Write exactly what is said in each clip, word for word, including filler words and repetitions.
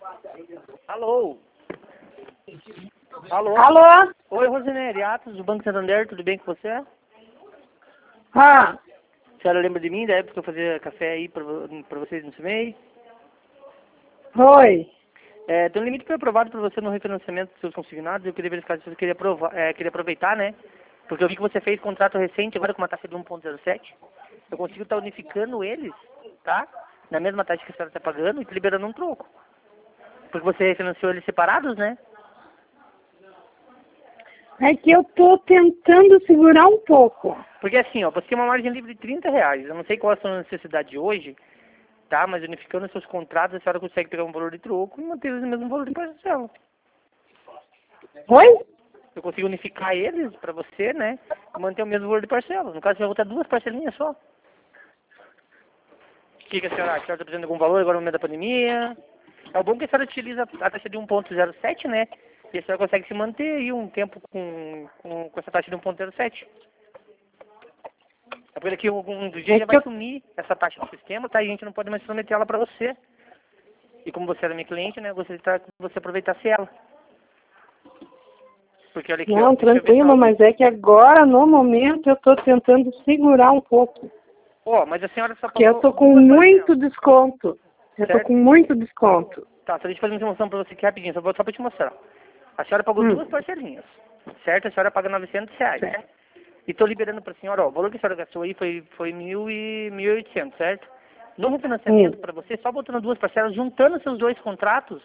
Alô? Alô? Alô? Oi, Rosinelli, Atos do Banco Santander, tudo bem com você? Ah, A senhora lembra de mim, da época que eu fazia café aí pra, vo- pra vocês no CIMEI? oi. É, tem um limite que foi aprovado por você no refinanciamento dos seus consignados, eu queria verificar se você queria, aprovar, é, queria aproveitar, né? Porque eu vi que você fez contrato recente agora com uma taxa de um vírgula zero sete. Eu consigo estar unificando eles, tá? Na mesma taxa que a senhora está pagando e te liberando um troco. Porque você refinanciou eles separados, né? É que eu tô tentando segurar um pouco. Porque assim, ó, você tem uma margem livre de trinta reais. Eu não sei qual é a sua necessidade hoje, tá? Mas unificando seus contratos, a senhora consegue pegar um valor de troco e manter eles no mesmo valor de parcela. Oi? Eu consigo unificar eles pra você, né? E manter o mesmo valor de parcela. No caso, você vai botar duas parcelinhas só. O que, que a senhora acha? A senhora está precisando de algum valor agora no meio da pandemia? É bom que a senhora utiliza a taxa de um vírgula zero sete, né? E a senhora consegue se manter aí um tempo com, com, com essa taxa de um vírgula zero sete. É porque daqui um dos dias É já que vai eu... sumir essa taxa do sistema, tá? E a gente não pode mais prometer ela pra você. E como você era minha cliente, né? Eu gostaria que você aproveitasse ela. Porque olha aqui, ó. Não, Deixa eu ver tranquilo, só. mas é que agora, no momento, eu tô tentando segurar um pouco. Ó, mas a senhora só Porque eu pagou tô com duas muito parcelas, desconto. Eu tô certo? com muito desconto. Tá, só deixa eu fazer uma demonstração pra você aqui rapidinho, só vou só pra te mostrar. A senhora pagou Hum, duas parcelinhas, certo? A senhora paga novecentos reais. certo. E tô liberando pra senhora, ó, o valor que a senhora gastou aí foi, foi mil e mil e oitocentos, certo? No refinanciamento Hum. pra você, só botando duas parcelas, juntando seus dois contratos,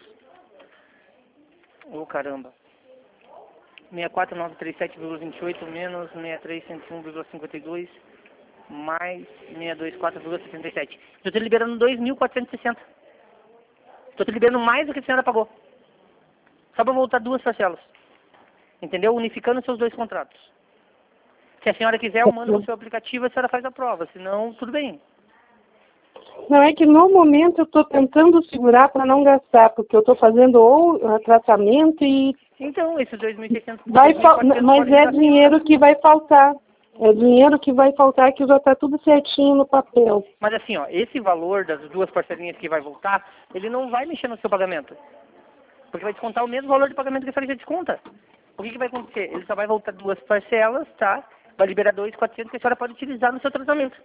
ô caramba, seis quatro nove três sete vírgula vinte e oito menos seis três zero um vírgula cinquenta e dois mais seiscentos e vinte e quatro vírgula setenta e sete. Eu tô te liberando dois mil quatrocentos e sessenta. Tô te liberando mais do que a senhora pagou. Só pra voltar duas parcelas. Entendeu? Unificando seus dois contratos. Se a senhora quiser, eu mando no seu aplicativo e a senhora faz a prova. Senão, tudo bem. Não, é que no momento eu tô tentando segurar para não gastar, porque eu tô fazendo ou uh, tratamento e Então, esses dois mil e seiscentos, vai fal... dois mil e quatrocentos mas podem é ajudar a senhora. dinheiro que vai faltar. É dinheiro que vai faltar que já tá tudo certinho no papel. Mas assim, ó, esse valor das duas parcelinhas que vai voltar, ele não vai mexer no seu pagamento. Porque vai descontar o mesmo valor de pagamento que a senhora já desconta. O que, que vai acontecer? Ele só vai voltar duas parcelas, tá? Vai liberar dois mil e quatrocentos que a senhora pode utilizar no seu tratamento.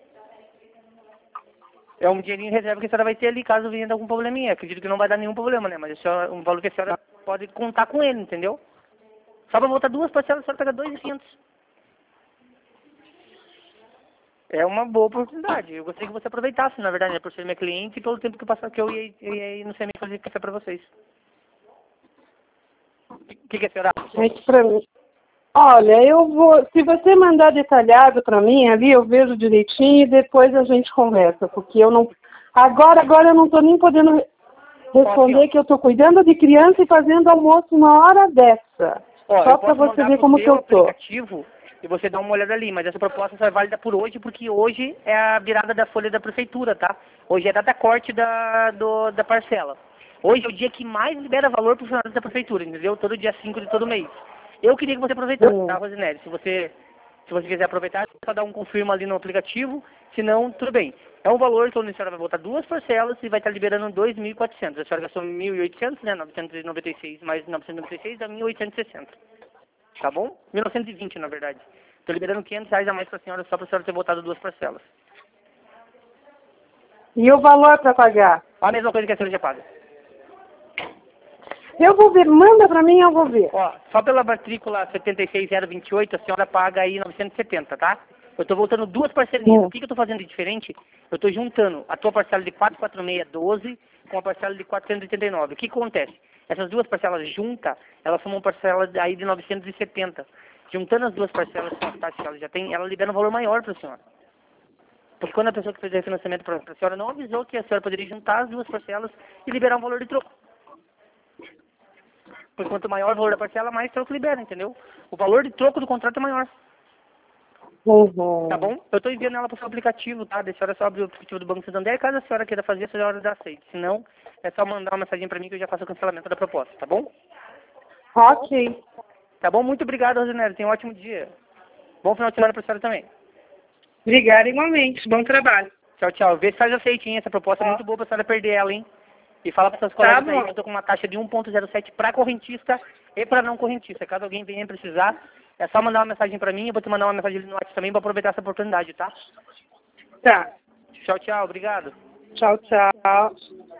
É um dinheirinho em reserva que a senhora vai ter ali caso venha dar algum probleminha. Acredito que não vai dar nenhum problema, né? Mas é um valor que a senhora pode contar com ele, entendeu? Só pra voltar duas parcelas, a senhora pega dois mil e quinhentos. É uma boa oportunidade. Eu gostaria que você aproveitasse, na verdade, né? Por ser minha cliente e pelo tempo que eu, passar, que eu ia, eu ia ir no C M fazer café pra vocês. O que, que a senhora acha? É que pra mim. Olha, eu vou. Se você mandar detalhado para mim ali, eu vejo direitinho e depois a gente conversa, porque eu não. Agora, agora eu não estou nem podendo re- Ó, assim, ó. responder que eu estou cuidando de criança e fazendo almoço uma hora dessa. Ó, eu Só para posso você mandar ver pro como que seu eu tô. aplicativo e você dá uma olhada ali, mas essa proposta só é válida por hoje, porque hoje é a virada da folha da prefeitura, tá? Hoje é a data corte da, do, da parcela. Hoje é o dia que mais libera valor para os funcionários da prefeitura, entendeu? Todo dia cinco de todo mês. Eu queria que você aproveitasse, tá, Hum. Rosinelli? Se você, se você quiser aproveitar, é só dar um confirma ali no aplicativo, senão, tudo bem. É um valor que a senhora vai botar duas parcelas e vai estar liberando dois mil e quatrocentos. A senhora gastou mil e oitocentos, né? novecentos e noventa e seis mais novecentos e noventa e seis dá mil oitocentos e sessenta. Tá bom? mil novecentos e vinte, na verdade. Tô liberando quinhentos reais a mais pra senhora só pra senhora ter botado duas parcelas. E o valor para pagar? A mesma coisa que a senhora já paga. Eu vou ver. Manda para mim, eu vou ver. Ó, só pela matrícula setenta e seis zero vinte e oito a senhora paga aí novecentos e setenta, tá? Eu tô voltando duas parcelinhas. Hum. O que, que eu tô fazendo de diferente? Eu tô juntando a tua parcela de quatrocentos e quarenta e seis doze com a parcela de quatrocentos e oitenta e nove. O que acontece? Essas duas parcelas juntas, elas são uma parcela aí de novecentos e setenta. Juntando as duas parcelas com as taxas que ela já tem, ela libera um valor maior para a senhora. Porque quando a pessoa que fez o refinanciamento para a senhora não avisou que a senhora poderia juntar as duas parcelas e liberar um valor de troco. Porque quanto maior o valor da parcela, mais troco libera, entendeu? O valor de troco do contrato é maior. Uhum. Tá bom? Eu estou enviando ela para o seu aplicativo, tá? Deixa a senhora só abrir o aplicativo do Banco Santander. Caso a senhora queira fazer, a senhora dá aceito. Se não, é só mandar uma mensagem para mim que eu já faço o cancelamento da proposta, tá bom? Ok. Tá bom? Muito obrigado, Rosinelli. Tenha um ótimo dia. Bom final de semana para a senhora também. Obrigada igualmente. Bom trabalho. Tchau, tchau. Vê se faz aceitinho. Essa proposta é muito boa para a senhora perder ela, hein? E fala para seus colegas Tá aí bom. que eu tô com uma taxa de um ponto zero sete para correntista e para não correntista. Caso alguém venha precisar, é só mandar uma mensagem para mim. Eu vou te mandar uma mensagem ali no WhatsApp também para aproveitar essa oportunidade, tá? Tá. Tchau, tchau. Obrigado. Tchau, tchau.